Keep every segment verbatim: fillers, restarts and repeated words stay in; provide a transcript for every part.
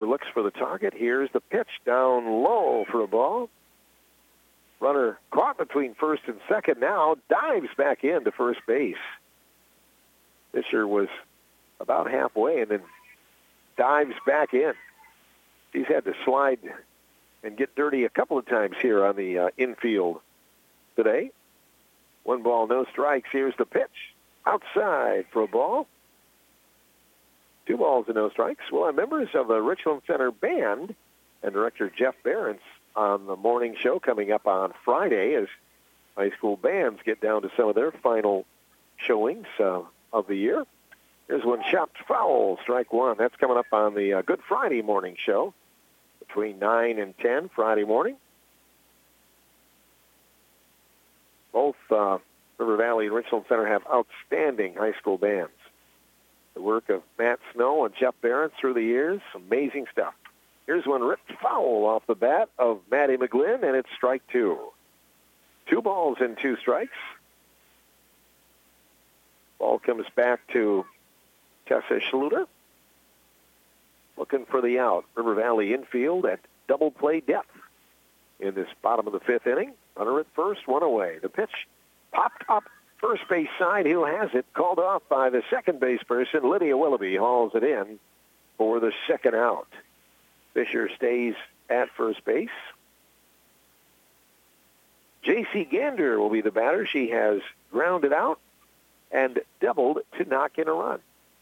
looks for the target. Here's the pitch down low for a ball. Runner caught between first and second now, dives back into first base. Fisher was about halfway and then dives back in. He's had to slide and get dirty a couple of times here on the uh, infield today. One ball, no strikes. Here's the pitch. Outside for a ball. Two balls and no strikes. Well, our members of the Richland Center Band and director Jeff Behrens on the morning show coming up on Friday as high school bands get down to some of their final showings uh, of the year. Here's one chopped foul, strike one. That's coming up on the uh, Good Friday morning show between nine and ten Friday morning. Both uh, River Valley and Richland Center have outstanding high school bands. The work of Matt Snow and Jeff Behrens through the years, amazing stuff. Here's one ripped foul off the bat of Maddie McGlynn, and it's strike two. Two balls and two strikes. Ball comes back to Tessa Schluter. Looking for the out. River Valley infield at double play depth in this bottom of the fifth inning. Runner at first, one away. The pitch popped up first base side. Who has it? Called off by the second base person. Lydia Willoughby hauls it in for the second out. Fisher stays at first base. J C Gander will be the batter. She has grounded out and doubled to knock in a run.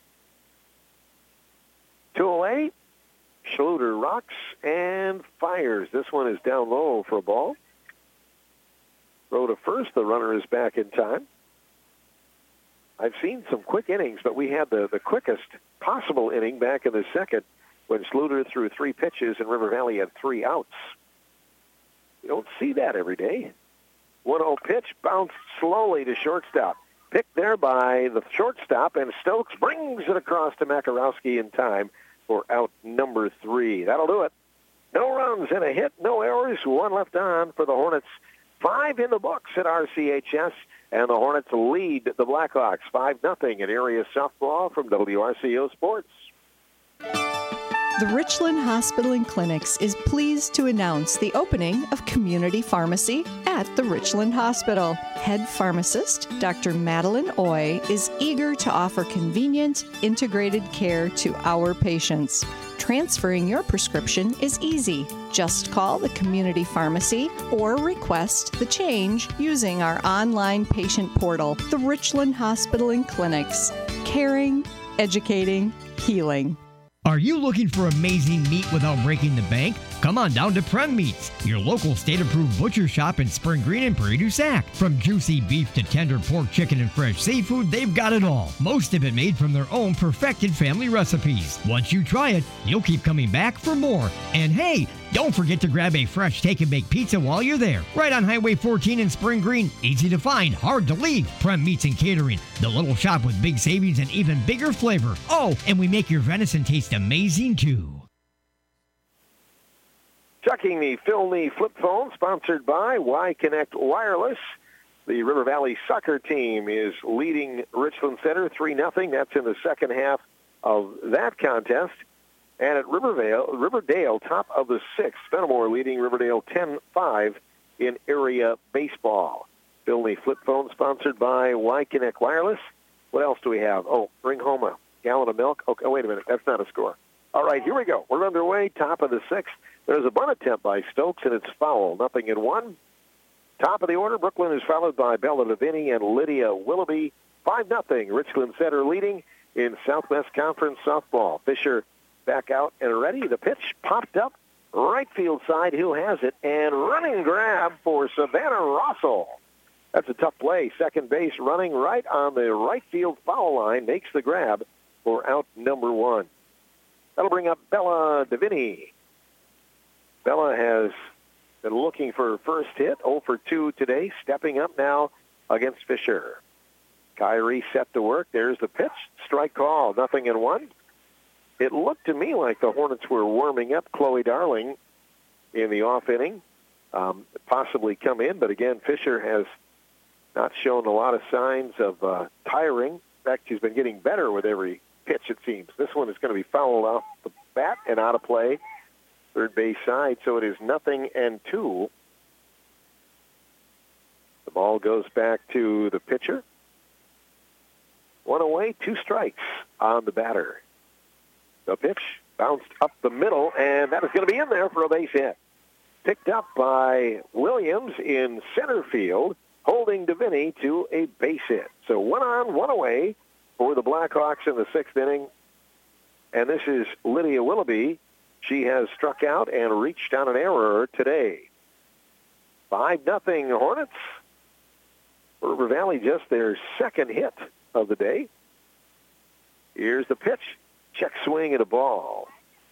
Two away. Schluter rocks and fires. This one is down low for a ball. Throw to first. The runner is back in time. I've seen some quick innings, but we had the, the quickest possible inning back in the second when Schluter threw three pitches and River Valley had three outs. You don't see that every day. one oh pitch, bounced slowly to shortstop. Picked there by the shortstop, and Stokes brings it across to Makarowski in time for out number three. That'll do it. No runs and a hit, no errors, one left on for the Hornets. Five in the books at R C H S, and the Hornets lead the Blackhawks five nothing in area softball from W R C O Sports. The Richland Hospital and Clinics is pleased to announce the opening of community pharmacy at the Richland Hospital. Head pharmacist, Doctor Madeline Oy, is eager to offer convenient, integrated care to our patients. Transferring your prescription is easy. Just call the community pharmacy or request the change using our online patient portal. The Richland Hospital and Clinics. Caring, educating, healing. Are you looking for amazing meat without breaking the bank? Come on down to Prem Meats, your local state-approved butcher shop in Spring Green and Prairie du Sac. From juicy beef to tender pork, chicken, and fresh seafood, they've got it all. Most of it made from their own perfected family recipes. Once you try it, you'll keep coming back for more. And hey, don't forget to grab a fresh take-and-bake pizza while you're there. Right on Highway fourteen in Spring Green. Easy to find, hard to leave. Prem Meats and Catering, the little shop with big savings and even bigger flavor. Oh, and we make your venison taste amazing too. Checking the Phil Knee flip phone, sponsored by Y-Connect Wireless. The River Valley soccer team is leading Richland Center three nothing. That's in the second half of that contest. And at Riverdale, Riverdale, top of the sixth, Fenimore leading Riverdale ten five in area baseball. Phil Knee flip phone, sponsored by Y-Connect Wireless. What else do we have? Oh, bring home a gallon of milk. Okay, oh, wait a minute. That's not a score. All right, here we go. We're underway, top of the sixth. There's a bunt attempt by Stokes, and it's foul. Nothing in one. Top of the order, Brooklyn is followed by Bella Davini and Lydia Willoughby. five nothing, Richland Center leading in Southwest Conference softball. Fisher back out and ready. The pitch popped up, right field side. Who has it? And running grab for Savannah Rossell. That's a tough play. Second base running right on the right field foul line. Makes the grab for out number one. That'll bring up Bella Davini. Bella has been looking for her first hit, oh for two today, stepping up now against Fisher. Kyrie set to work. There's the pitch. Strike call. Nothing in one. It looked to me like the Hornets were warming up Chloe Darling in the off inning, um, possibly come in, but again, Fisher has not shown a lot of signs of uh, tiring. In fact, she's been getting better with every pitch, it seems. This one is going to be fouled off the bat and out of play, third base side. So it is nothing and two. The ball goes back to the pitcher. One away, two strikes on the batter. The pitch bounced up the middle, and that is going to be in there for a base hit. Picked up by Williams in center field, holding Deviney to a base hit. So one on, one away for the Blackhawks in the sixth inning. And this is Lydia Willoughby. She has struck out and reached on an error today. five nothing Hornets. River Valley just their second hit of the day. Here's the pitch. Check swing at a ball.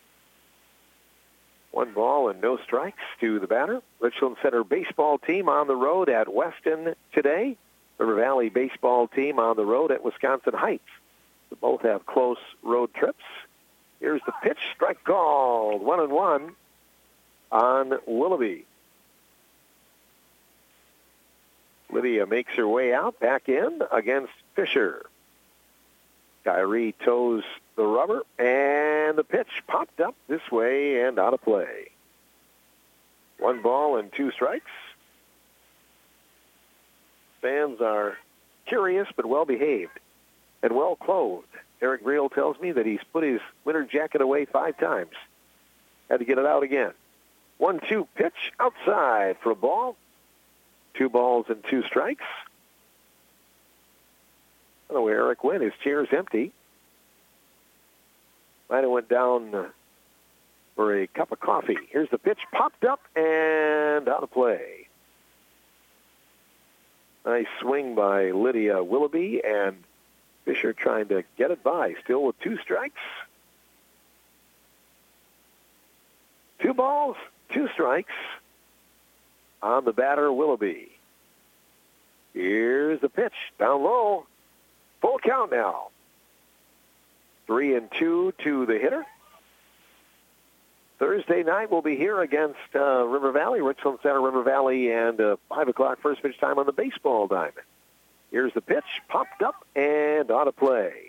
One ball and no strikes to the batter. Richland Center baseball team on the road at Weston today. River Valley baseball team on the road at Wisconsin Heights. They both have close road trips. Here's the pitch. Strike called. One and one on Willoughby. Lydia makes her way out, back in against Fisher. Kyrie toes the rubber, and the pitch popped up this way and out of play. One ball and two strikes. Fans are curious but well-behaved and well-clothed. Eric Real tells me that he's put his winter jacket away five times. Had to get it out again. one two pitch outside for a ball. Two balls and two strikes. I don't know where Eric went. His chair's empty. Might have went down for a cup of coffee. Here's the pitch. Popped up and out of play. Nice swing by Lydia Willoughby, and Fisher trying to get it by. Still with two strikes. Two balls, two strikes on the batter, Willoughby. Here's the pitch. Down low. Full count now. Three and two to the hitter. Thursday night we'll be here against uh, River Valley, Richland Center, River Valley, and uh, five o'clock first pitch time on the baseball diamond. Here's the pitch. Popped up and out of play.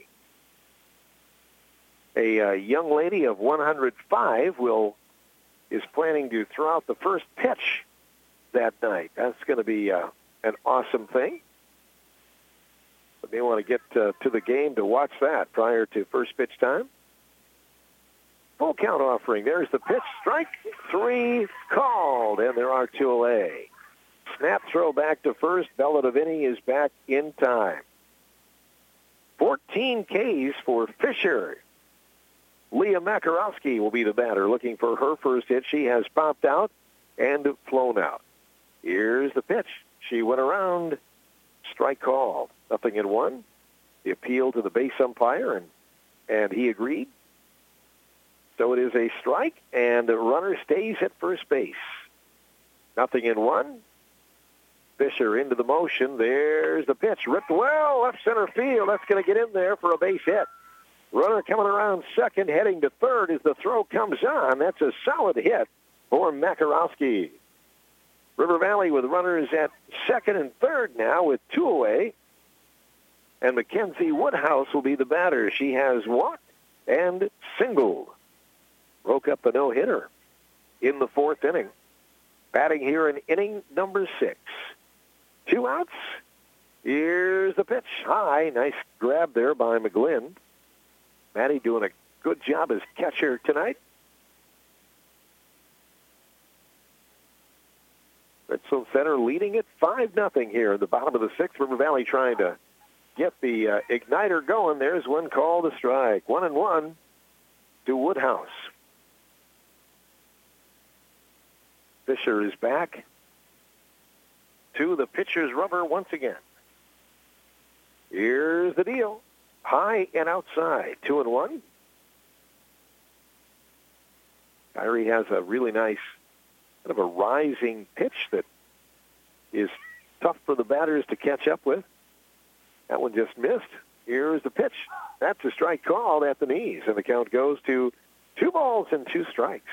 A uh, young lady of one hundred five will is planning to throw out the first pitch that night. That's going to be uh, an awesome thing. But they want to get uh, to the game to watch that prior to first pitch time. Full count offering. There's the pitch. Strike three called, and there are two away. Snap throw back to first. Bella Deviney is back in time. fourteen Ks for Fisher. Leah Makarowski will be the batter, looking for her first hit. She has popped out and flown out. Here's the pitch. She went around. Strike call. Nothing in one. The appeal to the base umpire, and, and he agreed. So it is a strike, and the runner stays at first base. Nothing in one. Fisher into the motion. There's the pitch. Ripped well, left center field. That's going to get in there for a base hit. Runner coming around second, heading to third as the throw comes on. That's a solid hit for Makarowski. River Valley with runners at second and third now with two away. And Mackenzie Woodhouse will be the batter. She has walked and singled. Broke up a no-hitter in the fourth inning. Batting here in inning number six. Two outs. Here's the pitch. High. Nice grab there by McGlynn. Maddie doing a good job as catcher tonight. Richland Center leading it five nothing here in the bottom of the sixth. River Valley trying to get the uh, igniter going. There's one call to strike. One and one to Woodhouse. Fisher is back to the pitcher's rubber once again. Here's the deal. High and outside. Two and one. Kyrie has a really nice kind of a rising pitch that is tough for the batters to catch up with. That one just missed. Here's the pitch. That's a strike called at the knees, and the count goes to two balls and two strikes.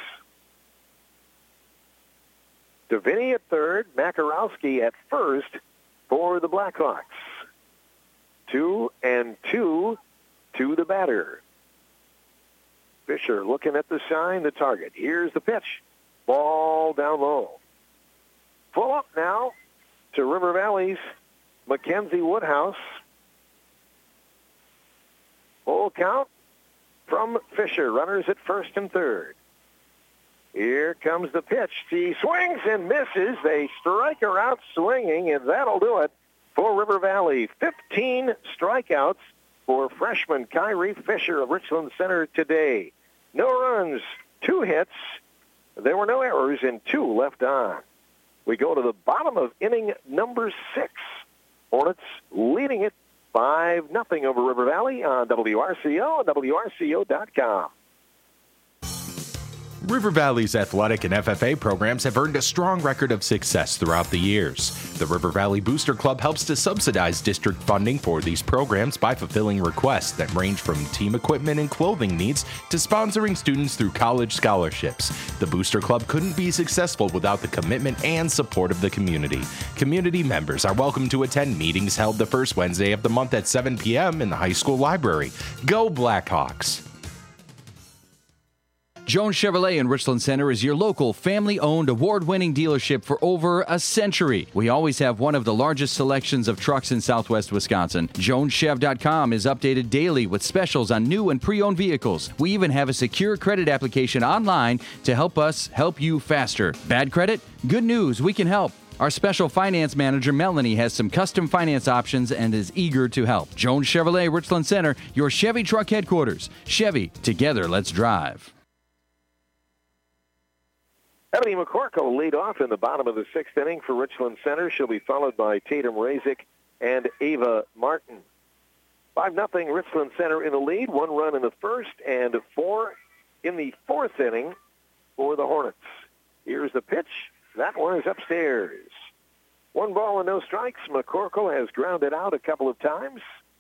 Deviney at third, Makarowski at first for the Blackhawks. Two and two to the batter. Fisher looking at the sign, the target. Here's the pitch. Ball down low. Full up now to River Valley's Mackenzie Woodhouse. Full count from Fisher. Runners at first and third. Here comes the pitch. She swings and misses. They strike her out swinging, and that'll do it for River Valley. fifteen strikeouts for freshman Kyrie Fisher of Richland Center today. No runs, two hits. There were no errors, and two left on. We go to the bottom of inning number six. Hornets leading it five nothing over River Valley on W R C O and W R C O dot com. River Valley's athletic and F F A programs have earned a strong record of success throughout the years. The River Valley Booster Club helps to subsidize district funding for these programs by fulfilling requests that range from team equipment and clothing needs to sponsoring students through college scholarships. The Booster Club couldn't be successful without the commitment and support of the community. Community members are welcome to attend meetings held the first Wednesday of the month at seven p.m. in the high school library. Go Blackhawks! Jones Chevrolet in Richland Center is your local family-owned award-winning dealership for over a century. We always have one of the largest selections of trucks in southwest Wisconsin. Jones Chev dot com is updated daily with specials on new and pre-owned vehicles. We even have a secure credit application online to help us help you faster. Bad credit? Good news, we can help. Our special finance manager, Melanie, has some custom finance options and is eager to help. Jones Chevrolet, Richland Center, your Chevy truck headquarters. Chevy, together, let's drive. Ebony McCorkle lead off in the bottom of the sixth inning for Richland Center. She'll be followed by Tatum Razik and Ava Martin. five nothing Richland Center in the lead. One run in the first and four in the fourth inning for the Hornets. Here's the pitch. That one is upstairs. One ball and no strikes. McCorkle has grounded out a couple of times.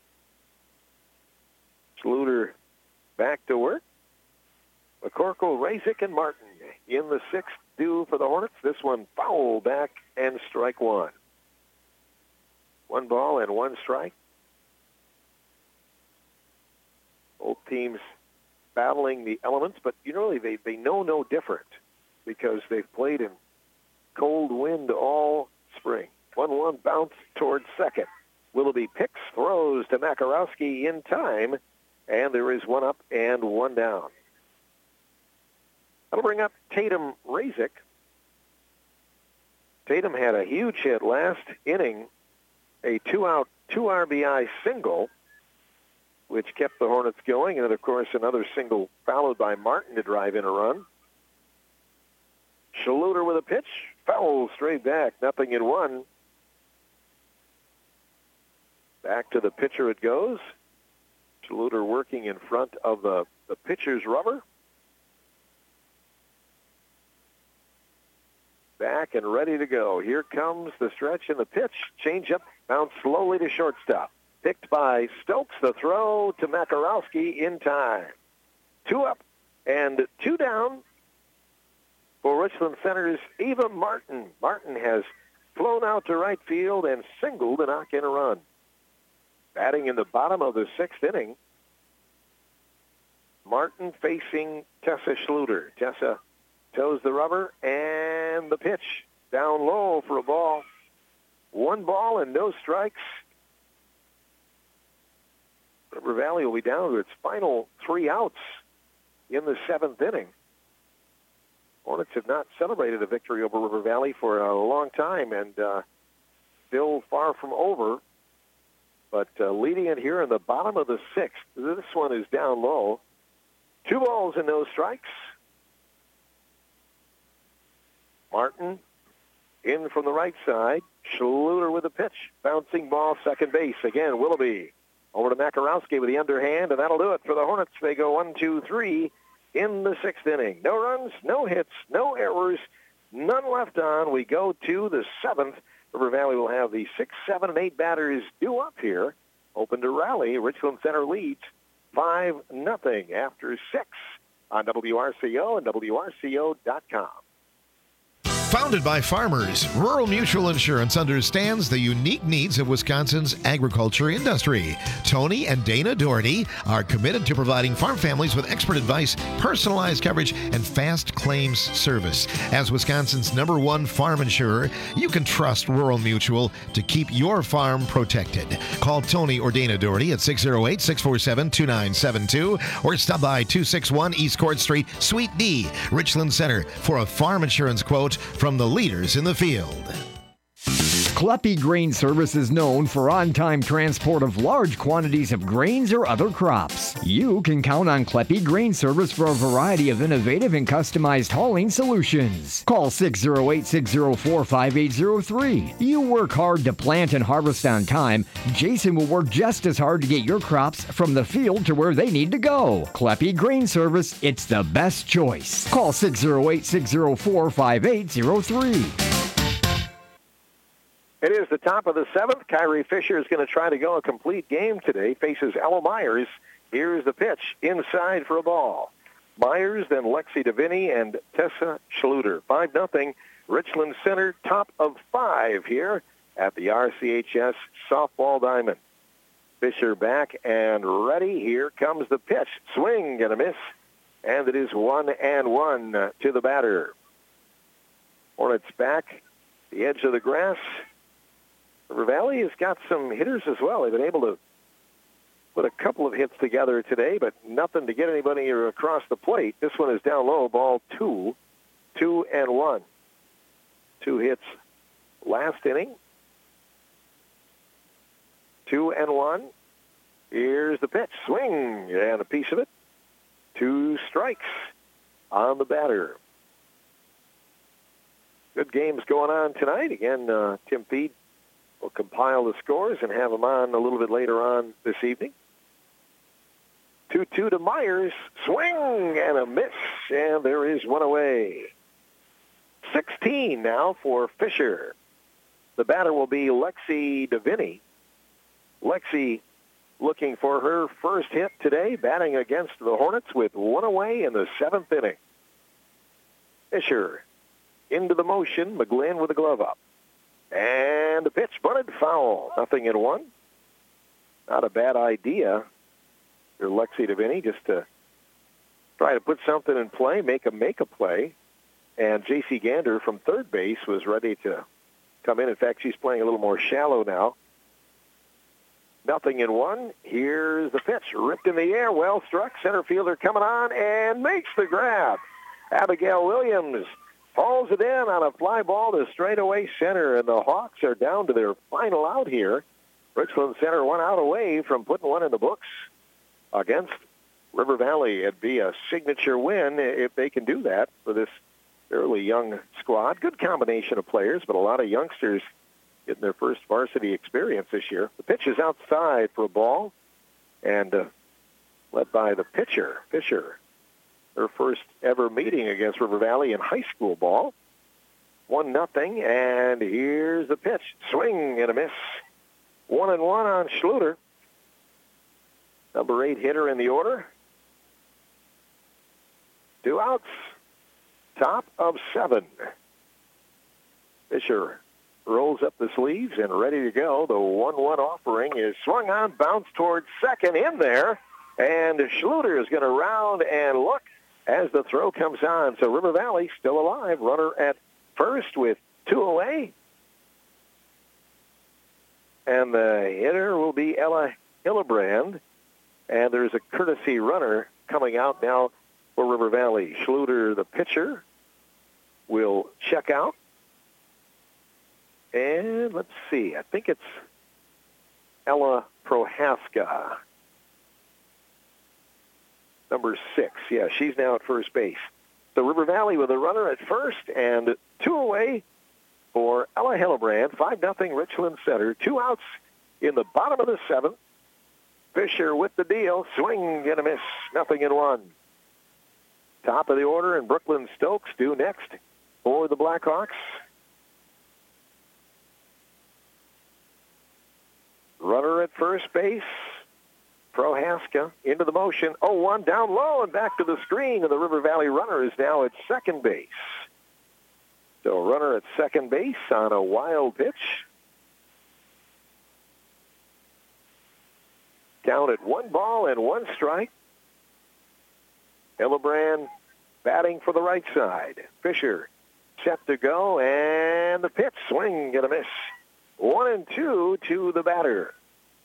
Schluter back to work. McCorkle, Razik, and Martin in the sixth due for the Hornets. This one foul back and strike one. One ball and one strike. Both teams battling the elements, but you know they, they know no different because they've played in cold wind all spring. one one bounce towards second. Willoughby picks, throws to Makarowski in time, and there is one up and one down. That'll bring up Tatum Razik. Tatum had a huge hit last inning, a two-out, two R B I single, which kept the Hornets going, and, of course, another single followed by Martin to drive in a run. Schluter with a pitch, foul straight back, nothing in one. Back to the pitcher it goes. Schluter working in front of the, the pitcher's rubber. Back and ready to go. Here comes the stretch and the pitch. Change up, bounce slowly to shortstop. Picked by Stokes. The throw to Makarowski in time. Two up and two down for Richland Center's Eva Martin. Martin has flown out to right field and singled to knock in a run. Batting in the bottom of the sixth inning, Martin facing Tessa Schluter. Tessa toes the rubber, and the pitch down low for a ball. One ball and no strikes. River Valley will be down to its final three outs in the seventh inning. Hornets have not celebrated a victory over River Valley for a long time, and uh, still far from over. But uh, leading it here in the bottom of the sixth, this one is down low. Two balls and no strikes. Martin in from the right side. Schluter with a pitch. Bouncing ball, second base. Again, Willoughby over to Makarowski with the underhand, and that'll do it for the Hornets. They go one, two, three in the sixth inning. No runs, no hits, no errors, none left on. We go to the seventh. River Valley will have the six, seven, and eight batters due up here. Open to rally. Richland Center leads five nothing after six on W R C O and W R C O dot com. Founded by farmers, Rural Mutual Insurance understands the unique needs of Wisconsin's agriculture industry. Tony and Dana Doherty are committed to providing farm families with expert advice, personalized coverage, and fast claims service. As Wisconsin's number one farm insurer, you can trust Rural Mutual to keep your farm protected. Call Tony or Dana Doherty at six oh eight, six four seven, two nine seven two or stop by two sixty-one East Court Street, Suite D, Richland Center for a farm insurance quote from the leaders in the field. Kleppe Grain Service is known for on-time transport of large quantities of grains or other crops. You can count on Kleppe Grain Service for a variety of innovative and customized hauling solutions. Call six oh eight, six oh four, five eight oh three. You work hard to plant and harvest on time. Jason will work just as hard to get your crops from the field to where they need to go. Kleppe Grain Service, it's the best choice. Call six oh eight, six oh four, five eight oh three. It is the top of the seventh. Kyrie Fisher is going to try to go a complete game today. Faces Ella Myers. Here's the pitch. Inside for a ball. Myers, then Lexi DeVinny and Tessa Schluter. five nothing. Richland Center, top of five here at the R C H S Softball Diamond. Fisher back and ready. Here comes the pitch. Swing and a miss. And it is one and one to the batter. Hornets back. The edge of the grass. River Valley has got some hitters as well. They've been able to put a couple of hits together today, but nothing to get anybody across the plate. This one is down low, ball two, two and one. Two hits last inning. Two and one. Here's the pitch. Swing and a piece of it. Two strikes on the batter. Good games going on tonight. Again, uh, Tim Feed will compile the scores and have them on a little bit later on this evening. two two to Myers. Swing and a miss, and there is one away. sixteen now for Fisher. The batter will be Lexi DeVinny. Lexi looking for her first hit today, batting against the Hornets with one away in the seventh inning. Fisher into the motion. McGlynn with the glove up. And the pitch bunted foul. Nothing in one. Not a bad idea for Lexi DeVinny just to try to put something in play, make a make a play. And J C Gander from third base was ready to come in. In fact, she's playing a little more shallow now. Nothing in one. Here's the pitch. Ripped in the air. Well struck. Center fielder coming on and makes the grab. Abigail Williams hauls it in on a fly ball to straightaway center, and the Hawks are down to their final out here. Richland Center one out away from putting one in the books against River Valley. It'd be a signature win if they can do that for this fairly young squad. Good combination of players, but a lot of youngsters getting their first varsity experience this year. The pitch is outside for a ball, and uh, led by the pitcher, Fisher. Their first ever meeting against River Valley in high school ball. One nothing, and here's the pitch. Swing and a miss. One and one on Schluter. Number eight hitter in the order. Two outs. Top of seven. Fisher rolls up the sleeves and ready to go. The one one offering is swung on, bounced towards second in there, and Schluter is going to round and look as the throw comes on. So River Valley still alive. Runner at first with two away. And the hitter will be Ella Hillebrand. And there's a courtesy runner coming out now for River Valley. Schluter, the pitcher, will check out. And let's see. I think it's Ella Prohaska. Number six. Yeah, she's now at first base. So River Valley with a runner at first and two away for Ella Hillebrand. five nothing Richland Center. Two outs in the bottom of the seventh. Fisher with the deal. Swing and a miss. Nothing in one. Top of the order, and Brooklyn Stokes due next for the Blackhawks. Runner at first base. Prohaska into the motion. oh one down low and back to the screen, and the River Valley runner is now at second base. So runner at second base on a wild pitch. Down at one ball and one strike. Hillebrand batting for the right side. Fisher set to go, and the pitch, swing and a miss. One and two to the batter.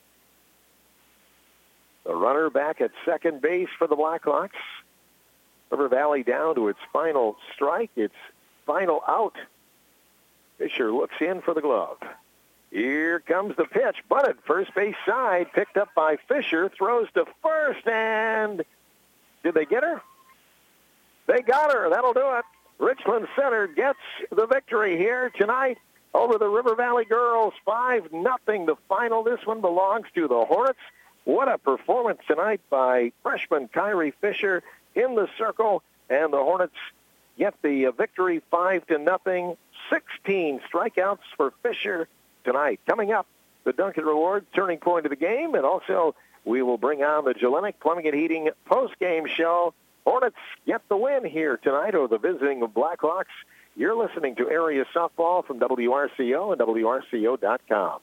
The runner back at second base for the Blackhawks. River Valley down to its final strike, its final out. Fisher looks in for the glove. Here comes the pitch, bunted first base side, picked up by Fisher, throws to first, and did they get her? They got her. That'll do it. Richland Center gets the victory here tonight over the River Valley girls, five nothing. The final. This one belongs to the Hornets. What a performance tonight by freshman Kyrie Fisher in the circle, and the Hornets get the victory five to nothing. sixteen strikeouts for Fisher tonight. Coming up, the Duncan Reward turning point of the game, and also we will bring on the Gelinek Plumbing and Heating post-game show. Hornets get the win here tonight over the visiting Blackhawks. You're listening to Area Softball from W R C O and W R C O dot com.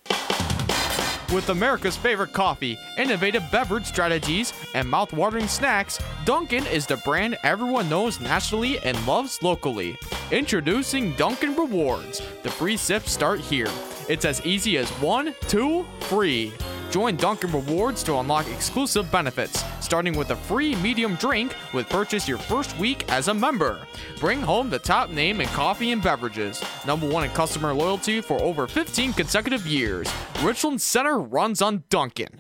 With America's favorite coffee, innovative beverage strategies, and mouth-watering snacks, Dunkin' is the brand everyone knows nationally and loves locally. Introducing Dunkin' Rewards. The free sips start here. It's as easy as one, two, free. Join Dunkin' Rewards to unlock exclusive benefits, starting with a free medium drink with purchase your first week as a member. Bring home the top name in coffee and beverages. Number one in customer loyalty for over fifteen consecutive years. Richland Center runs on Dunkin'.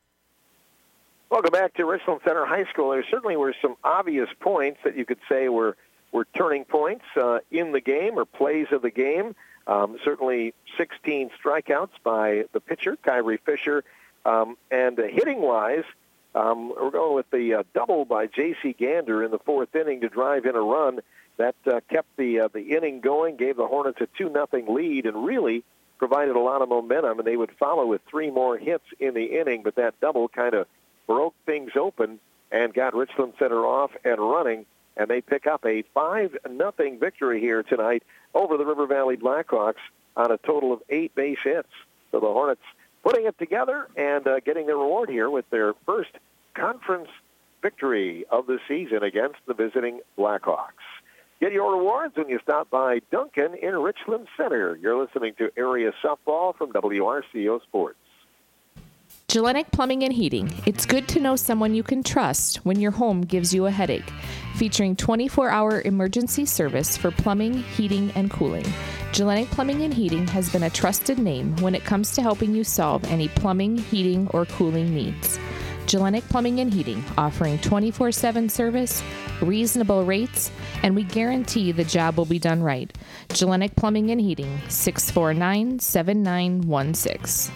Welcome back to Richland Center High School. There certainly were some obvious points that you could say were, were turning points uh, in the game or plays of the game. Um, certainly sixteen strikeouts by the pitcher, Kyrie Fisher. Um, and uh, hitting-wise, um, we're going with the uh, double by J C Gander in the fourth inning to drive in a run. That uh, kept the uh, the inning going, gave the Hornets a two nothing lead, and really provided a lot of momentum. And they would follow with three more hits in the inning, but that double kind of broke things open and got Richland Center off and running. And they pick up a five nothing victory here tonight over the River Valley Blackhawks on a total of eight base hits. So the Hornets putting it together and uh, getting the reward here with their first conference victory of the season against the visiting Blackhawks. Get your rewards when you stop by Dunkin' in Richland Center. You're listening to Area Softball from W R C O Sports. Gelinek Plumbing and Heating. It's good to know someone you can trust when your home gives you a headache. Featuring twenty-four hour emergency service for plumbing, heating, and cooling. Gelinek Plumbing and Heating has been a trusted name when it comes to helping you solve any plumbing, heating, or cooling needs. Gelinek Plumbing and Heating, offering twenty-four seven service, reasonable rates, and we guarantee the job will be done right. Gelinek Plumbing and Heating, six four nine, seven nine one six.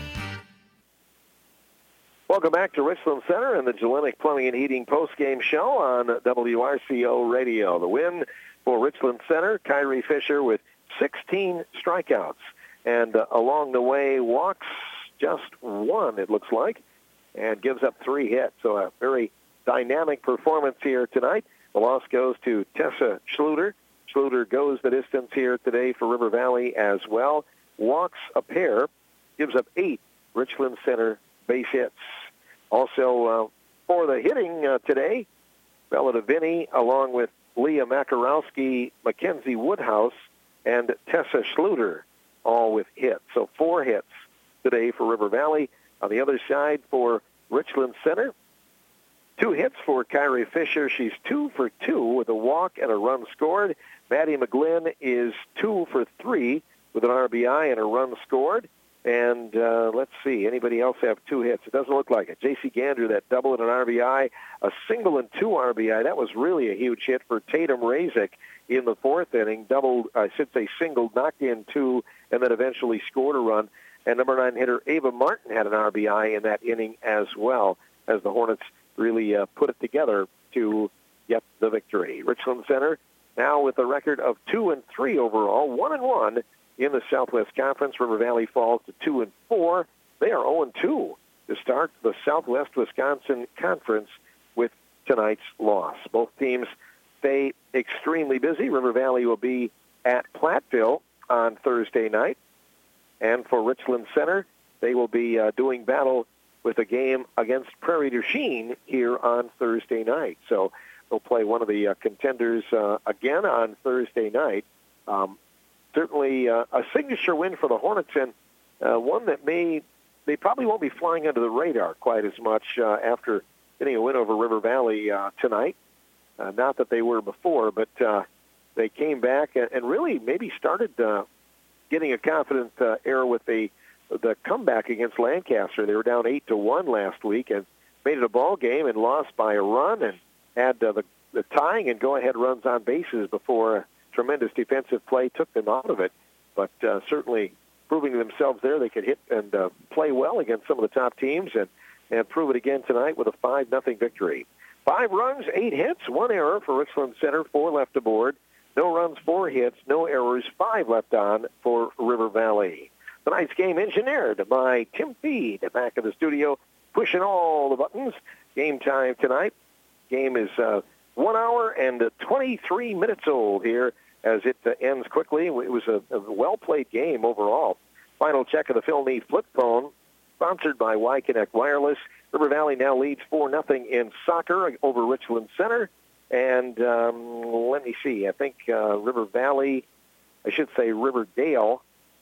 Welcome back to Richland Center and the Gelinek Plumbing and Heating postgame show on W R C O Radio. The win for Richland Center, Kyrie Fisher with sixteen strikeouts. And uh, along the way, walks just one, it looks like, and gives up three hits. So a very dynamic performance here tonight. The loss goes to Tessa Schluter. Schluter goes the distance here today for River Valley as well. Walks a pair, gives up eight Richland Center base hits. Also, uh, for the hitting uh, today, Bella DeVinny, along with Leah Makarowski, Mackenzie Woodhouse, and Tessa Schluter, all with hits. So four hits today for River Valley. On the other side for Richland Center, two hits for Kyrie Fisher. She's two for two with a walk and a run scored. Maddie McGlynn is two for three with an R B I and a run scored. And uh, let's see, anybody else have two hits? It doesn't look like it. J C Gander, that double and an R B I, a single and two R B I. That was really a huge hit for Tatum Razik in the fourth inning. Doubled, I should say singled, knocked in two, and then eventually scored a run. And number nine hitter Ava Martin had an R B I in that inning as well, as the Hornets really uh, put it together to get the victory. Richland Center now with a record of two and three overall, one and one in the Southwest Conference. River Valley falls to two and four. They are zero and two to start the Southwest Wisconsin Conference with tonight's loss. Both teams stay extremely busy. River Valley will be at Platteville on Thursday night. And for Richland Center, they will be uh, doing battle with a game against Prairie du Chien here on Thursday night. So they'll play one of the uh, contenders uh, again on Thursday night. Um, certainly uh, a signature win for the Hornets, and uh, one that may, they probably won't be flying under the radar quite as much uh, after getting a win over River Valley uh, tonight. Uh, not that they were before, but uh, they came back and, and really maybe started uh, getting a confident uh, air with the the comeback against Lancaster. They were down eight to one last week and made it a ball game and lost by a run and had uh, the, the tying and go-ahead runs on bases before a tremendous defensive play took them out of it. But uh, certainly proving to themselves there they could hit and uh, play well against some of the top teams and, and prove it again tonight with a five nothing victory. Five runs, eight hits, one error for Richland Center, four left aboard. No runs, four hits, no errors, five left on for River Valley. Tonight's game engineered by Tim Feed at back of the studio, pushing all the buttons. Game time tonight. Game is uh, one hour and twenty-three minutes old here as it uh, ends quickly. It was a, a well-played game overall. Final check of the Phil Neef flip phone, sponsored by Y-Connect Wireless. River Valley now leads four nothing in soccer over Richland Center. And um, let me see. I think uh, River Valley, I should say Riverdale,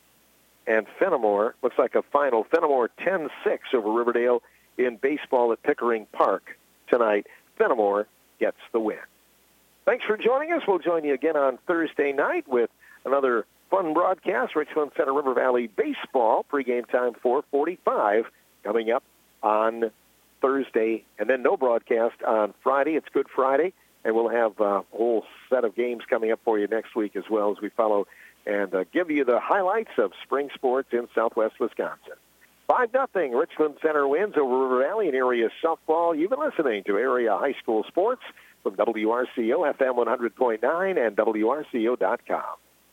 and Fenimore, looks like a final. Fenimore ten six over Riverdale in baseball at Pickering Park tonight. Fenimore gets the win. Thanks for joining us. We'll join you again on Thursday night with another fun broadcast. Richland Center River Valley baseball, pregame time four forty-five, coming up on Thursday, and then no broadcast on Friday. It's Good Friday, and we'll have a whole set of games coming up for you next week as well as we follow and uh, give you the highlights of spring sports in southwest Wisconsin. five nothing, Richland Center wins over River Valley in area softball. You've been listening to Area High School Sports from W R C O F M one hundred point nine and W R C O dot com.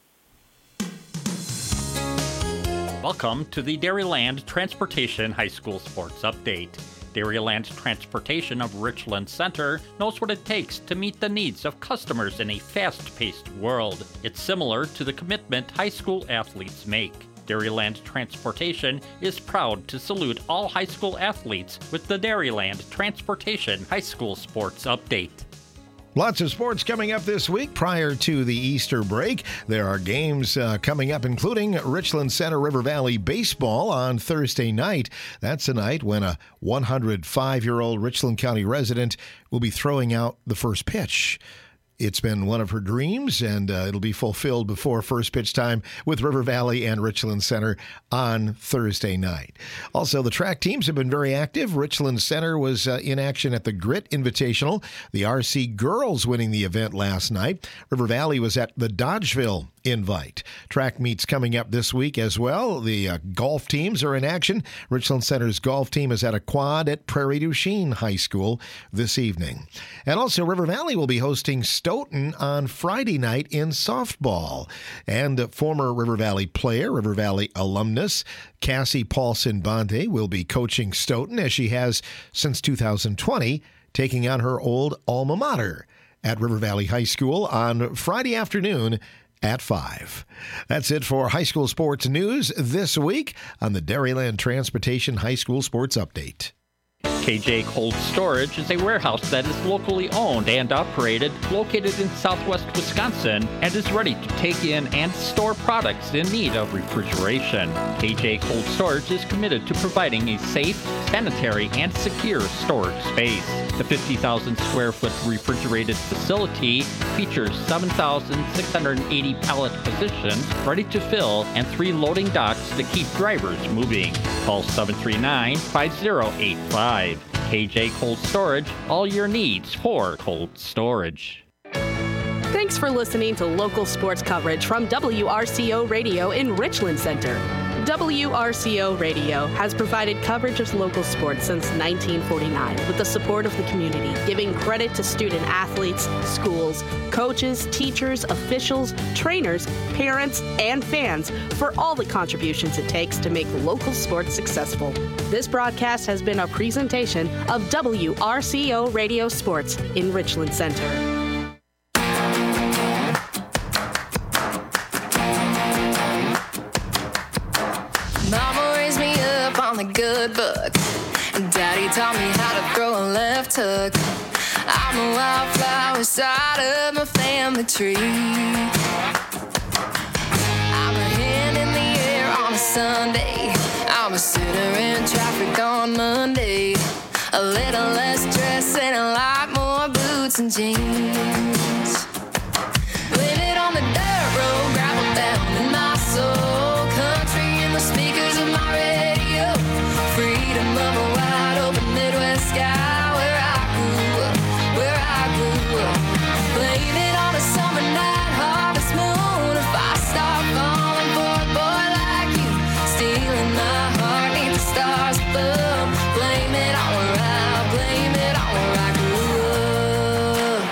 Welcome to the Dairyland Transportation High School Sports Update. Dairyland Transportation of Richland Center knows what it takes to meet the needs of customers in a fast-paced world. It's similar to the commitment high school athletes make. Dairyland Transportation is proud to salute all high school athletes with the Dairyland Transportation High School Sports Update. Lots of sports coming up this week prior to the Easter break. There are games uh, coming up, including Richland Center River Valley baseball on Thursday night. That's a night when a one hundred five-year-old Richland County resident will be throwing out the first pitch. It's been one of her dreams, and uh, it'll be fulfilled before first pitch time with River Valley and Richland Center on Thursday night. Also, the track teams have been very active. Richland Center was uh, in action at the Grit Invitational. The R C girls winning the event last night. River Valley was at the Dodgeville Invite. Track meets coming up this week as well. The uh, golf teams are in action. Richland Center's golf team is at a quad at Prairie du Chien High School this evening. And also, River Valley will be hosting Stoughton on Friday night in softball. And a former River Valley player, River Valley alumnus, Cassie Paulson-Bonte will be coaching Stoughton as she has since two thousand twenty, taking on her old alma mater at River Valley High School on Friday afternoon at five. That's it for high school sports news this week on the Dairyland Transportation High School Sports Update. K J Cold Storage is a warehouse that is locally owned and operated, located in southwest Wisconsin, and is ready to take in and store products in need of refrigeration. K J Cold Storage is committed to providing a safe, sanitary, and secure storage space. The fifty thousand square foot refrigerated facility features seven thousand six hundred eighty pallet positions ready to fill and three loading docks to keep drivers moving. Call seven three nine, five zero eight five. K J Cold Storage, all your needs for cold storage. Thanks for listening to local sports coverage from W R C O Radio in Richland Center. W R C O Radio has provided coverage of local sports since nineteen forty-nine with the support of the community, giving credit to student athletes, schools, coaches, teachers, officials, trainers, parents, and fans for all the contributions it takes to make local sports successful. This broadcast has been a presentation of W R C O Radio Sports in Richland Center. taught me how to throw a left hook. I'm a wildflower side of my family tree. I'm a hand in the air on a Sunday. I'm a sinner in traffic on Monday. A little less dress and a lot more boots and jeans. Blame it on the dirt road, gravel down in my soul. Country in the speakers of my radio. Freedom of a wide open Midwest sky where I grew up, where I grew up. Blame it on a summer night harvest moon. If I start falling for a boy like you, stealing my heart neath the stars above. Blame it on where I, blame it on where I grew up.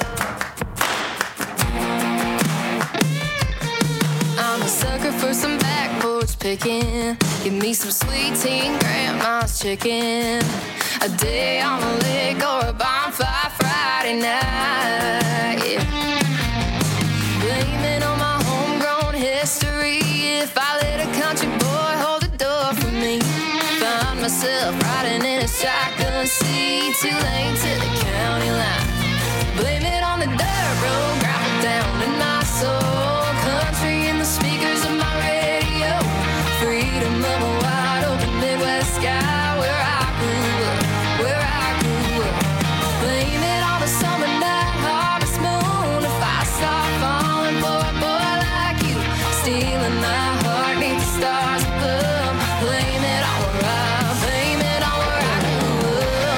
I'm a sucker for some back porch picking. Give me some sweet tea and grandma's chicken. A day on the lake or a bonfire Friday night. Yeah. Blame it on my homegrown history. If I let a country boy hold the door for me, find myself riding in a shotgun seat, too late to the county line. Blame it on the dirt road, gravel down in my soul. Country in the speakers of my radio. Freedom of a wide open Midwest sky where I grew up, where I grew up. Blame it on the summer night harvest moon. If I start falling for a boy like you, stealing my heart neath the stars above. Blame it on where I, blame it on where I grew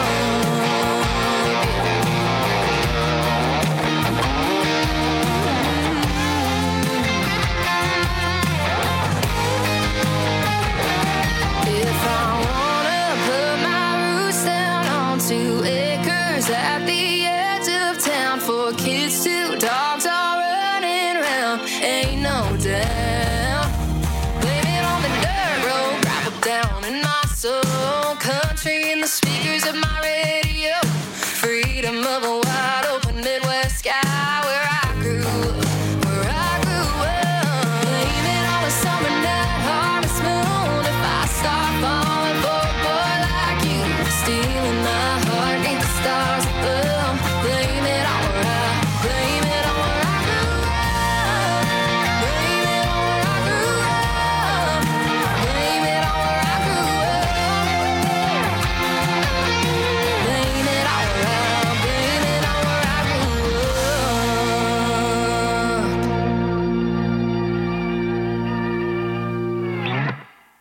If I wanna put my roots down on two acres at the edge of town, for kids, two dogs all running around, ain't no doubt. Blame it on the dirt road, gravel down in my soul. Country in the speakers of my radio. Freedom of a wide open Midwest sky where I grew up, where I grew up. Blame it on a summer night harvest moon. If I start falling for a boy like you, stealing my heart neath the stars above. Blame it on where I, blame it on where I grew up. Blame it on where I grew up. Blame it on where I grew up. Blame it on where I, blame it on where I grew up.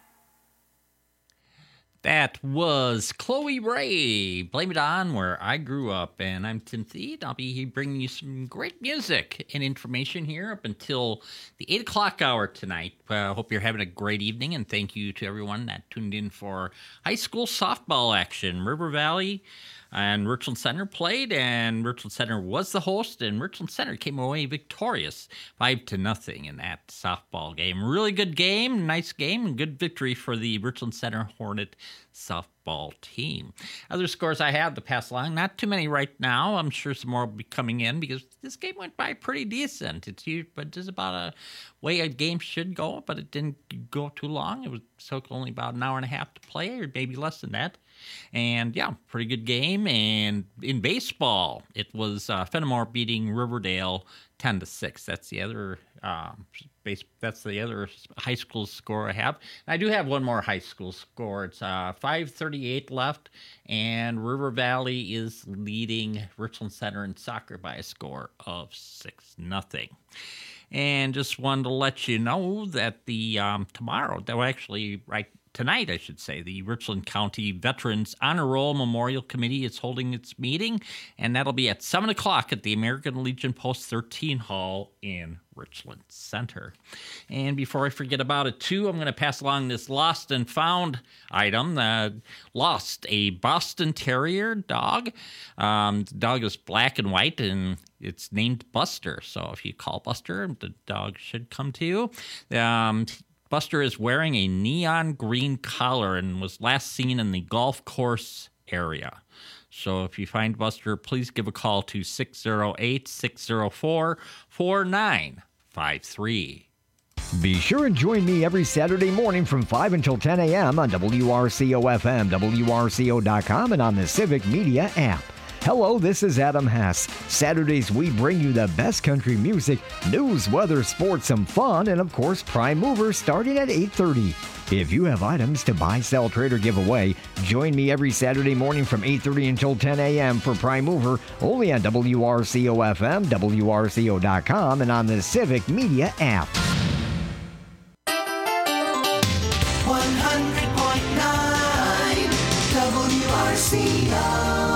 That was Chloe Ray. Blame it on where I grew up. And I'm Tim Thede. I'll be bringing you some great music and information here up until the eight o'clock hour tonight. I uh, hope you're having a great evening. And thank you to everyone that tuned in for high school softball action. River Valley and Richland Center played, and Richland Center was the host, and Richland Center came away victorious, five to nothing in that softball game. Really good game, nice game, and good victory for the Richland Center Hornet softball team. Other scores I have to pass along, not too many right now. I'm sure some more will be coming in because this game went by pretty decent. It's but it's about a way a game should go, but it didn't go too long. It was took only about an hour and a half to play, or maybe less than that. And yeah, pretty good game. And in baseball, it was uh, Fenimore beating Riverdale ten to six. That's the other um, base. That's the other high school score I have. And I do have one more high school score. It's uh, five thirty-eight left, and River Valley is leading Richland Center in soccer by a score of six nothing. And just wanted to let you know that the um, tomorrow, though actually right. Tonight, I should say, the Richland County Veterans Honor Roll Memorial Committee is holding its meeting, and that'll be at seven o'clock at the American Legion Post thirteen Hall in Richland Center. And before I forget about it, too, I'm going to pass along this lost and found item. Uh, lost a Boston Terrier dog. Um, the dog is black and white, and it's named Buster. So if you call Buster, the dog should come to you. Um, Buster is wearing a neon green collar and was last seen in the golf course area. So if you find Buster, please give a call to six oh eight, six oh four, four nine five three. Be sure and join me every Saturday morning from five until ten a.m. on W R C O F M, W R C O dot com, and on the Civic Media app. Hello, this is Adam Hess. Saturdays, we bring you the best country music, news, weather, sports, some fun, and of course, Prime Mover starting at eight thirty. If you have items to buy, sell, trade, or give away, join me every Saturday morning from eight thirty until ten a.m. for Prime Mover, only on W R C O F M, W R C O dot com, and on the Civic Media app. one hundred point nine W R C O.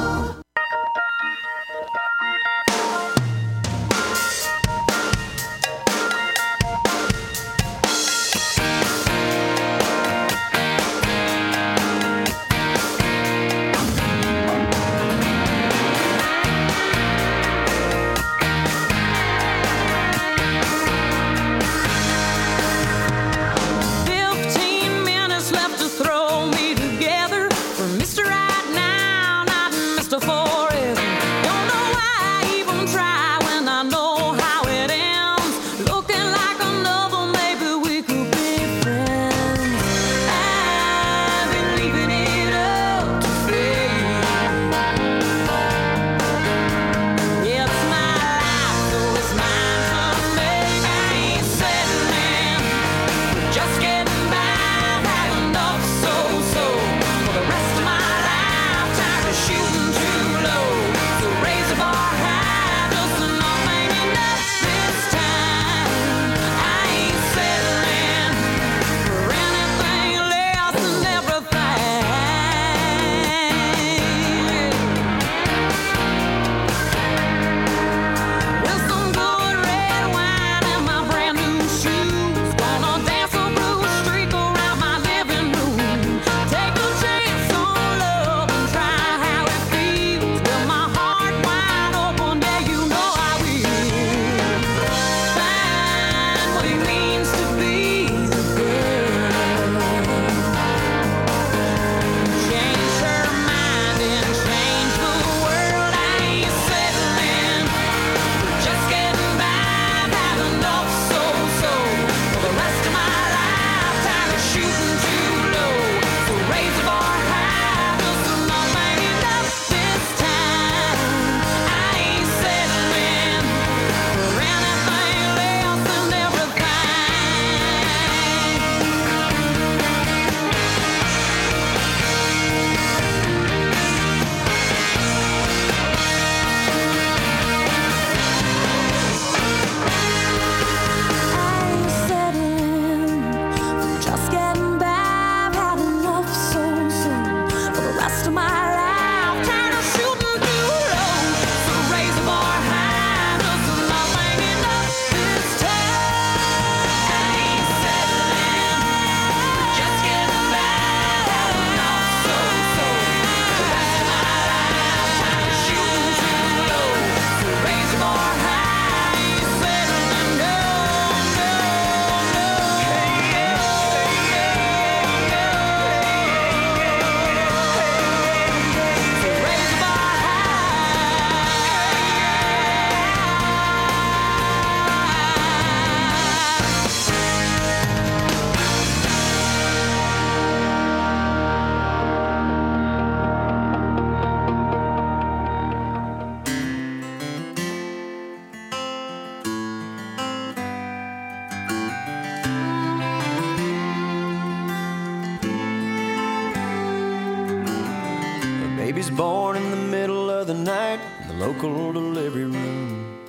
Baby's born in the middle of the night in the local delivery room.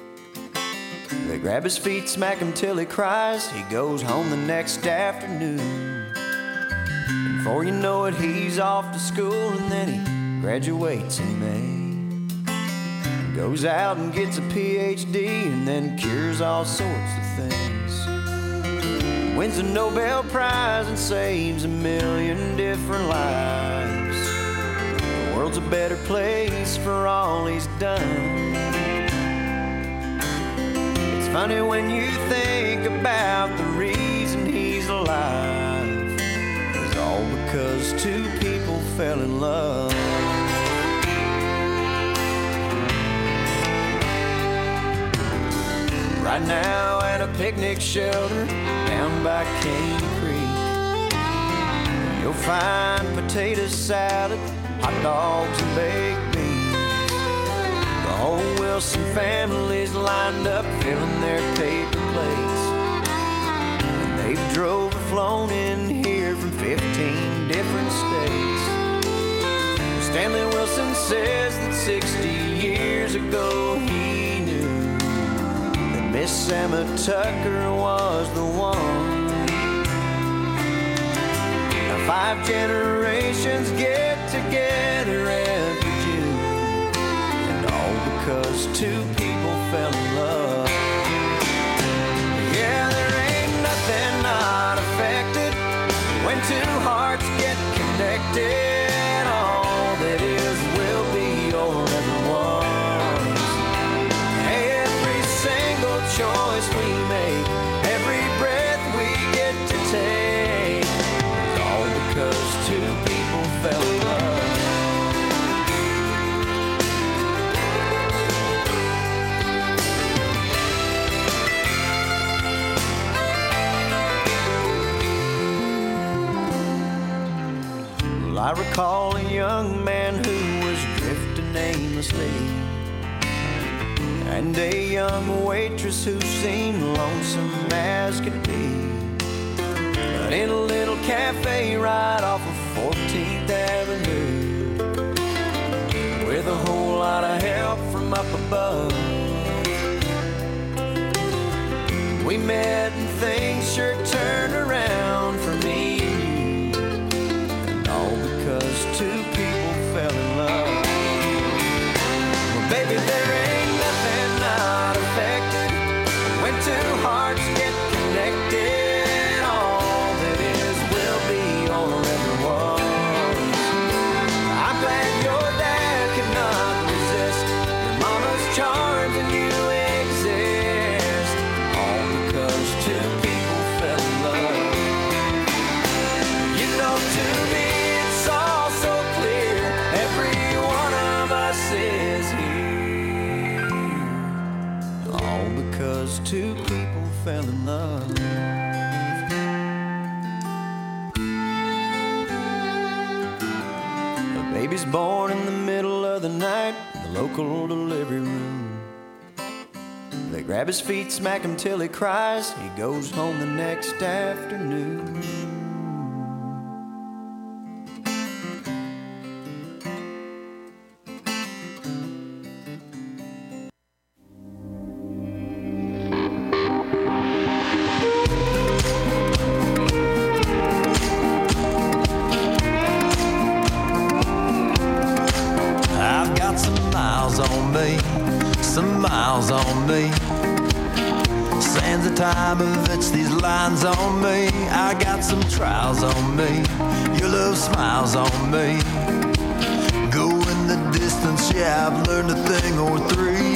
They grab his feet, smack him till he cries. He goes home the next afternoon. And before you know it, he's off to school, and then he graduates in May. Goes out and gets a P H D and then cures all sorts of things. Wins a Nobel Prize and saves a million different lives. The world's a better place for all he's done. It's funny when you think about the reason he's alive. It's all because two people fell in love. right now at a picnic shelter down by Cane Creek. You'll find potato salad, hot dogs, and baked beans. The whole Wilson family's lined up filling their paper plates. And they've drove or flown in here from fifteen different states. Stanley Wilson says that sixty years ago he knew that Miss Emma Tucker was the one. Now five generations get together every June, and all because two people fell in love. Yeah, there ain't nothing not affected when two hearts get connected. All that is will be or ever was. Every single choice we make, every breath we get to take, all because two people fell in love. Well, I recall a young man who was drifting aimlessly, and a young waitress who seemed lonesome as could be. But in a little cafe right off of fourteenth Avenue, with a whole lot of help from up above, we met and things sure turned around for me. And all because two people fell in love. Well, baby, there ain't nothing not affected when two hearts get connected. All that is will be or ever was. I'm glad your dad could not resist your mama's charms and you exist. All because two people fell in love. You know, to me it's all so clear. Every one of us is here. All because two people fell in love. A baby's born in the middle of the night in the local delivery room. They grab his feet, smack him till he cries. He goes home the next afternoon. I've got some miles on me, some miles on me. Sands of time events, these lines on me. I got some trials on me, your love smiles on me. Going the distance, yeah, I've learned a thing or three.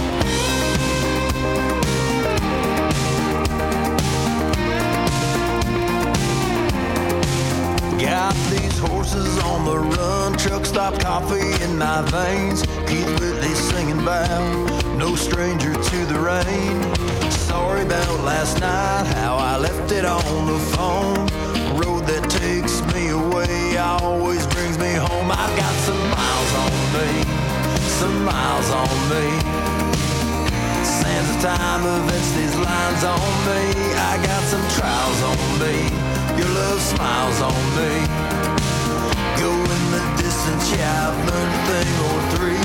Got these horses on the run, truck stop coffee in my veins. Keith Whitley singing about no stranger to the rain. Sorry about last night, how I left it on the phone. Road that takes me away always brings me home. I've got some miles on me, some miles on me. Sands of time events, these lines on me. I got some trials on me, your love smiles on me. Going the distance, yeah, I've learned a thing or three.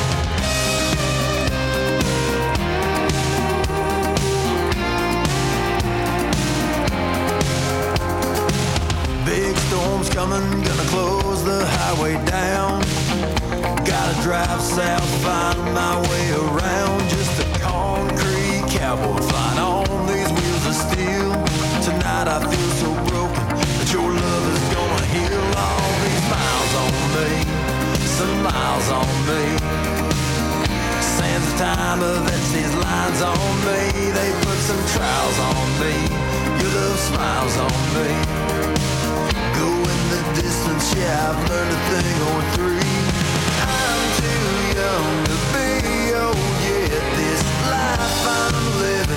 Big storms coming, gonna close the highway down. Gotta drive south, find my way around. Just a concrete cowboy flying on these wheels of steel. Tonight I feel so broken that your love is gonna heal. All these miles on me, some miles on me. Sands of time events, these lines on me. They put some trials on me, your love smiles on me. Going the distance, yeah, I've learned a thing or three. I'm too young to be old yet. This life I'm living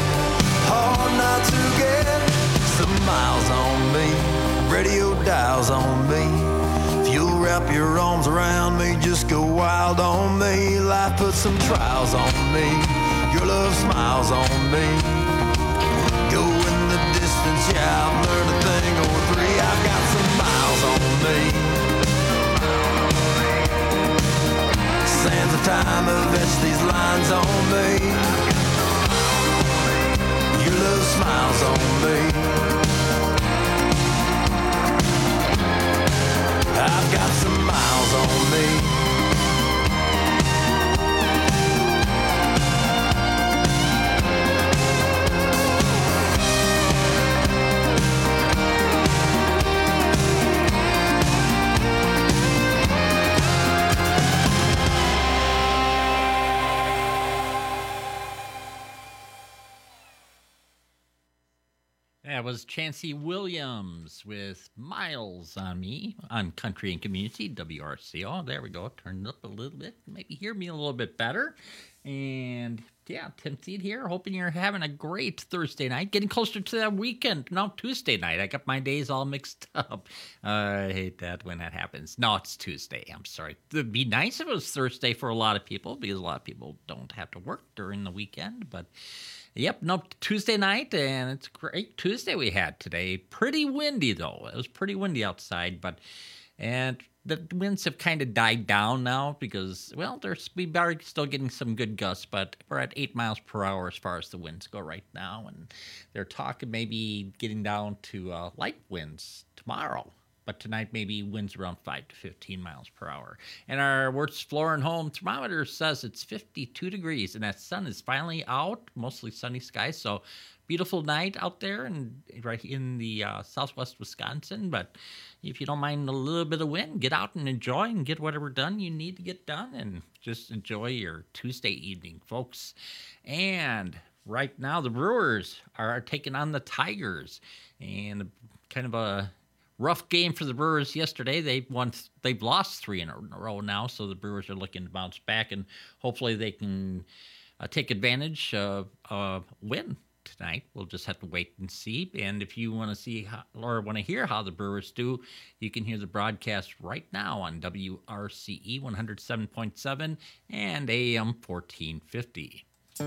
radio dials on me. If you'll wrap your arms around me, just go wild on me. Life puts some trials on me, your love smiles on me. Go in the distance, yeah, I've learned a thing or three. I've got some miles on me. Sands of time have etched these lines on me. Your love smiles on me. I've got some miles on me. That was Chancey Williams with Miles on Me on Country and Community, W R C O. There we go. Turned it up a little bit. Maybe hear me a little bit better. And yeah, Tim Seed here. Hoping you're having a great Thursday night. Getting closer to that weekend. No, Tuesday night. I got my days all mixed up. Uh, I hate that when that happens. No, it's Tuesday. I'm sorry. It'd be nice if it was Thursday for a lot of people because a lot of people don't have to work during the weekend. But yep, no, Tuesday night, and it's a great Tuesday we had today. Pretty windy, though. It was pretty windy outside, but and the winds have kind of died down now because, well, there's we are still getting some good gusts, but we're at eight miles per hour as far as the winds go right now, and they're talking maybe getting down to uh, light winds tomorrow. But tonight, maybe winds around five to fifteen miles per hour. And our Wertz Floor and Home thermometer says it's fifty-two degrees, and that sun is finally out, mostly sunny skies. So beautiful night out there and right in the uh, southwest Wisconsin. But if you don't mind a little bit of wind, get out and enjoy and get whatever done you need to get done. And just enjoy your Tuesday evening, folks. And right now, the Brewers are taking on the Tigers. And kind of a rough game for the Brewers yesterday. They've won. They've lost three in a row now, so the Brewers are looking to bounce back, and hopefully they can uh, take advantage of a uh, win tonight. We'll just have to wait and see. And if you want to see how, or want to hear how the Brewers do, you can hear the broadcast right now on W R C E one oh seven point seven and A M fourteen fifty.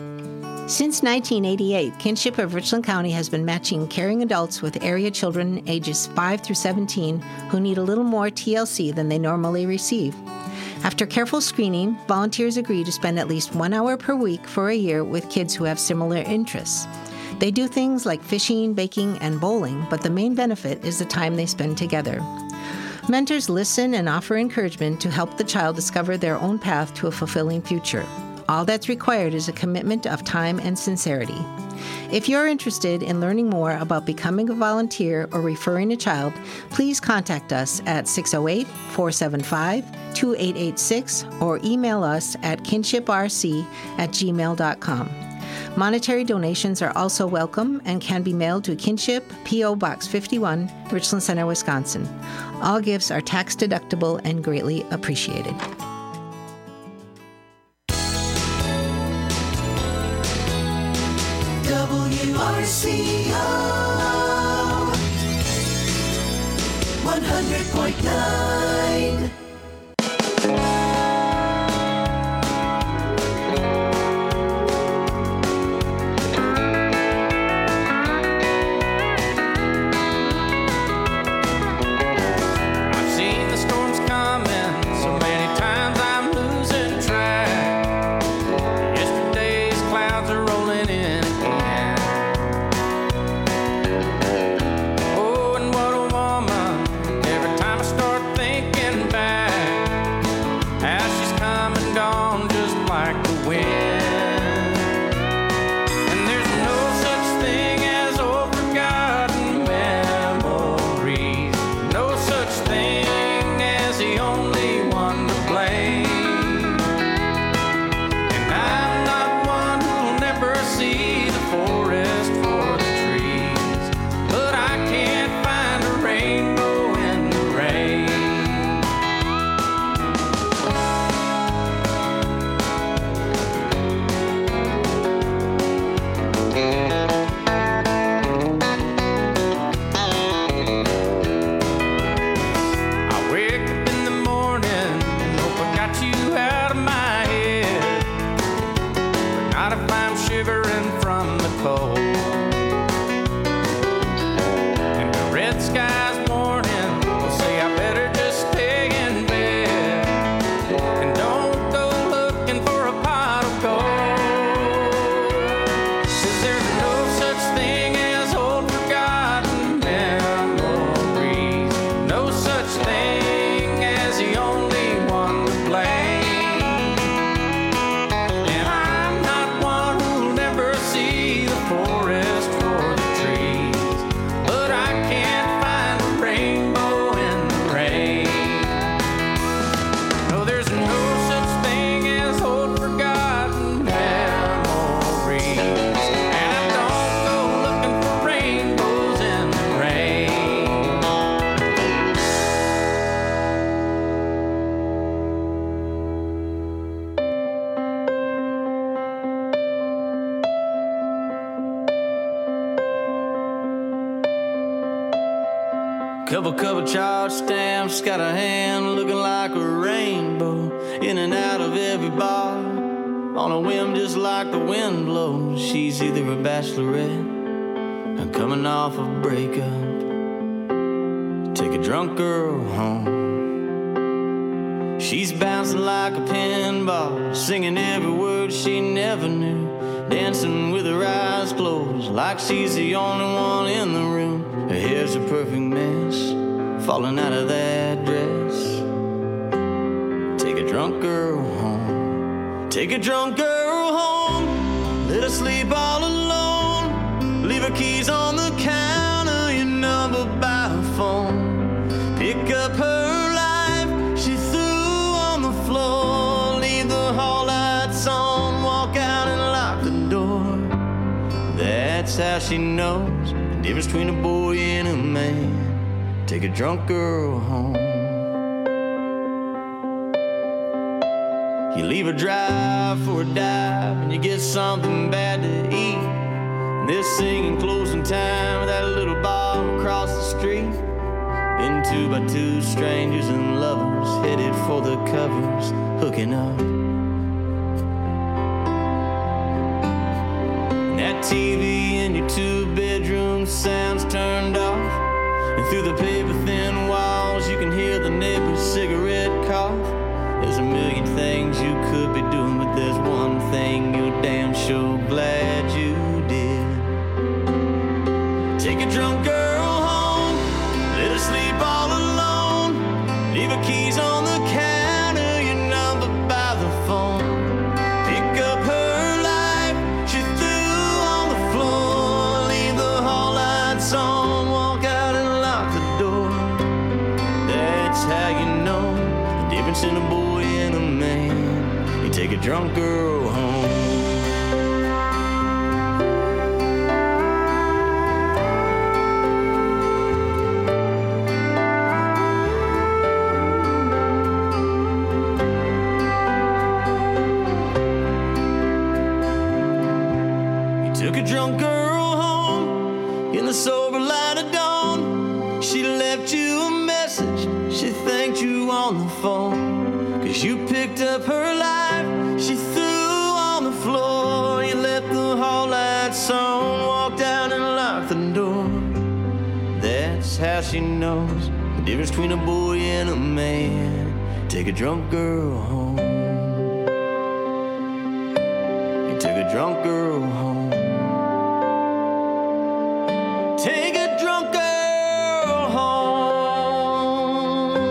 Since nineteen eighty-eight, Kinship of Richland County has been matching caring adults with area children ages five through seventeen who need a little more T L C than they normally receive. After careful screening, volunteers agree to spend at least one hour per week for a year with kids who have similar interests. They do things like fishing, baking, and bowling, but the main benefit is the time they spend together. Mentors listen and offer encouragement to help the child discover their own path to a fulfilling future. All that's required is a commitment of time and sincerity. If you're interested in learning more about becoming a volunteer or referring a child, please contact us at six oh eight, four seven five, two eight eight six or email us at kinshiprc at gmail dot com. Monetary donations are also welcome and can be mailed to Kinship, P O. Box fifty-one, Richland Center, Wisconsin. All gifts are tax deductible and greatly appreciated. W R C O one hundred point nine. I've seen the storms coming so many times I'm losing track. Yesterday's clouds are rolling in. Oh, and what a woman. Every time I start thinking Couple couple charge stamps, got a hand looking like a rainbow. In and out of every bar, on a whim just like the wind blows. She's either a bachelorette or coming off a breakup. Take a drunk girl home. She's bouncing like a pinball, singing every word she never knew, dancing with her eyes closed like she's the only one in the room. Her hair's a perfect mess, falling out of that dress. Take a drunk girl home. Take a drunk girl home. Let her sleep all alone. Leave her keys on the counter, your number by her phone. Pick up her life she threw on the floor. Leave the hall lights on, walk out and lock the door. That's how she knows the difference between a boy and a man. Take a drunk girl home. You leave her drive for a dive, and you get something bad to eat. And they're singing closing time at that little bar across the street. In two by two strangers and lovers headed for the covers, hooking up. And that T V in your two-bedroom sounds turned off. And through the paper-thin walls, you can hear the neighbor's cigarette cough. There's a million things you could be doing, but there's one thing you're damn sure glad you did. Take a drunk girl home, let her sleep all alone. Leave her keys on the counter, your number by the phone. Pick up her life she threw on the floor. Leave the hall lights on, walk out and lock the door. That's how you know the difference in a boy and a man. You take a drunk girl home. You took a drunk girl home in the sober light of dawn. She left you a message, she thanked you on the phone. Cause you picked up her life she threw on the floor. You left the hall lights on, walked out and locked the door. That's how she knows the difference between a boy and a man. Take a drunk girl home. You took a drunk girl home. Take a drunk girl home.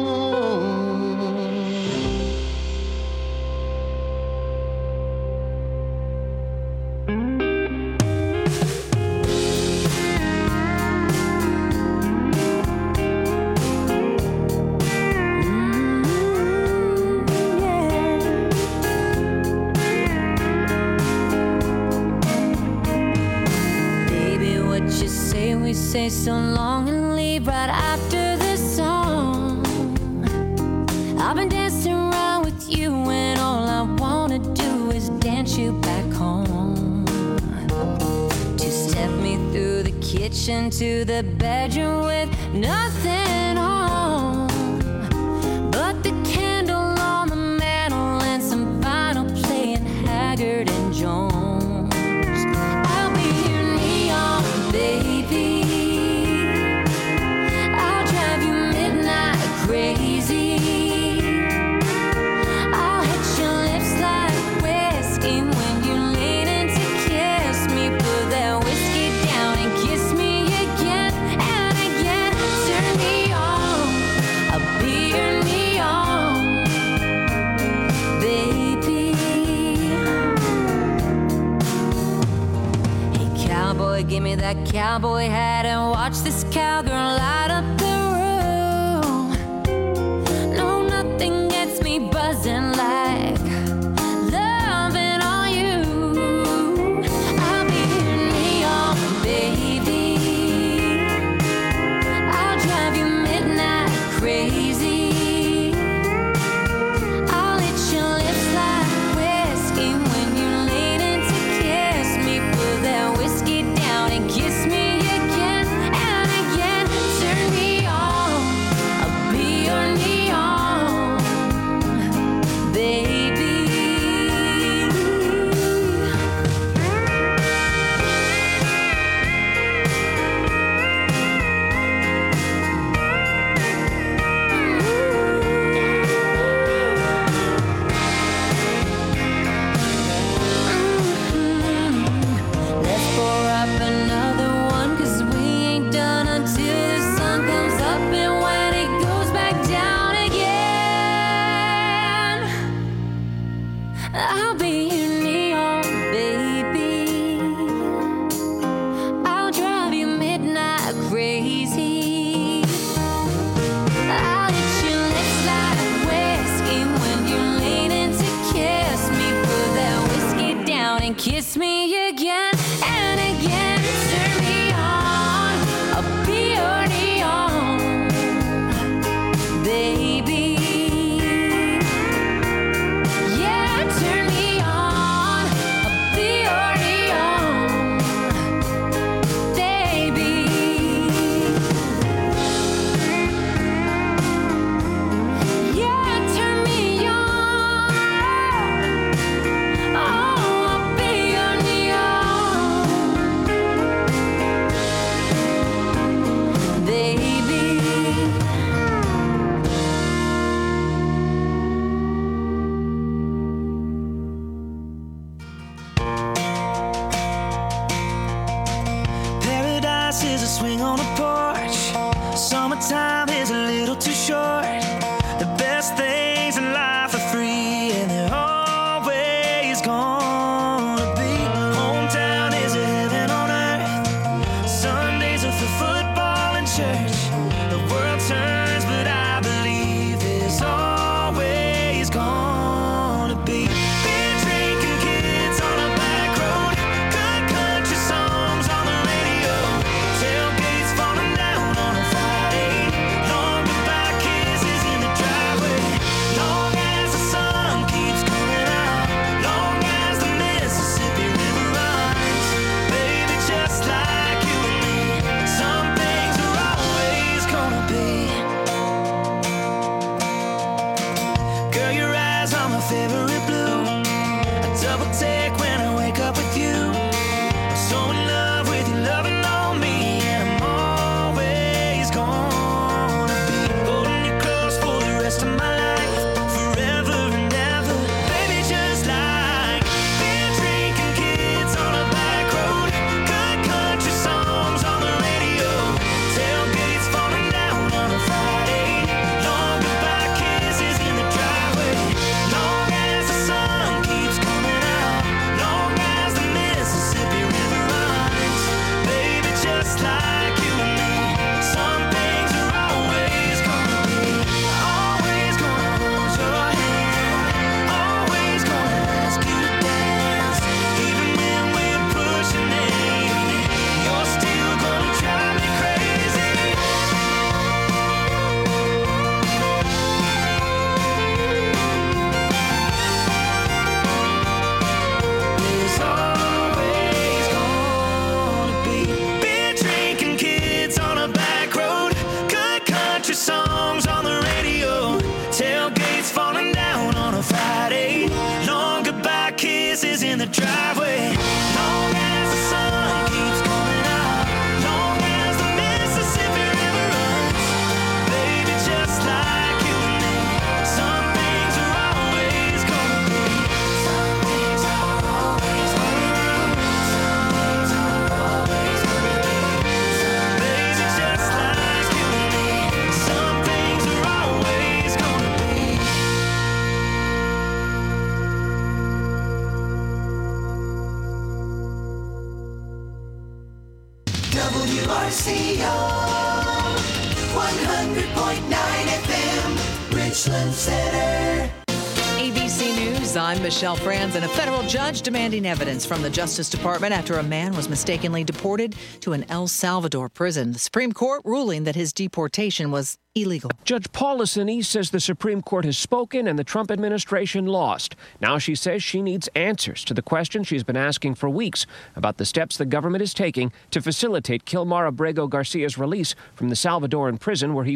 Baby, what you say, we say so long and leave right after this song. I've been dancing around with you and all I wanna do is dance you back home. To step me through the kitchen to the bedroom with nothing on but the candle on the mantle and some vinyl playing Haggard and Jones. I'll be your neon baby. I'll drive you midnight crazy. I'll hit your lips like whiskey when you lean in to kiss me. Put that whiskey down and kiss me again and again. Turn me on, I'll be your neon baby. Hey cowboy, give me that cowboy hat and watch this cowgirl light up the room. No, nothing gets me buzzing like loving on you. I'll be your neon baby. I'll drive you midnight crazy. I'll hit your lips like whiskey when you lean in to kiss me. Put that whiskey down and kiss me again and again. Turn me on, glasses, a swing on a porch. Summertime is a little too short. The best things in life are free, and they're always gonna be. Hometown is a heaven on earth. Sundays are for football and church. The world turns, but I believe there's always gonna be. Beer drinking kids on a back road. Good country songs on the radio. Tailgates falling down on a Friday. Long goodbye kisses in the driveway. Long as the sun keeps coming out. Long as the Mississippi River runs. Baby, just like you and me. Some things are always gonna be. Girl, your eyes are my favorite blue. I double take when I wake up with you. I'm so in love with you, loving on me, and I'm always gonna be holding you close for the rest of my life, forever and ever. Baby, just like beer drinking kids on a back road. Good country songs on the radio. Tailgates falling down on a Friday. Long goodbye kisses in the driveway. Long as the sun keeps coming out. Long as the Mississippi River runs. Baby, just like you and me. Some things are always gonna be. Always gonna hold your hand. Always gonna ask you to dance. Even when we're pushing eighty, you're still gonna drive me crazy. There's always gonna be beer drinking kids on a back road. Good country songs on the radio. Tailgates falling down on a Friday. Long goodbye kisses in the driveway. Long as the sun keeps coming out. Long as the Mississippi River runs. Baby, just like you and me. Some things are always gonna be. Some things are always gonna be. Some things are always gonna be. Baby, just like you and me. Some things are always gonna be. W R C O one hundred point nine F M, Richland Center. A B C News, I'm Michelle Franz, and a federal judge demanding evidence from the Justice Department after a man was mistakenly deported to an El Salvador prison. The Supreme Court ruling that his deportation was illegal. Judge Paulissany says the Supreme Court has spoken and the Trump administration lost. Now she says she needs answers to the questions she's been asking for weeks about the steps the government is taking to facilitate Kilmar Abrego Garcia's release from the Salvadoran prison where he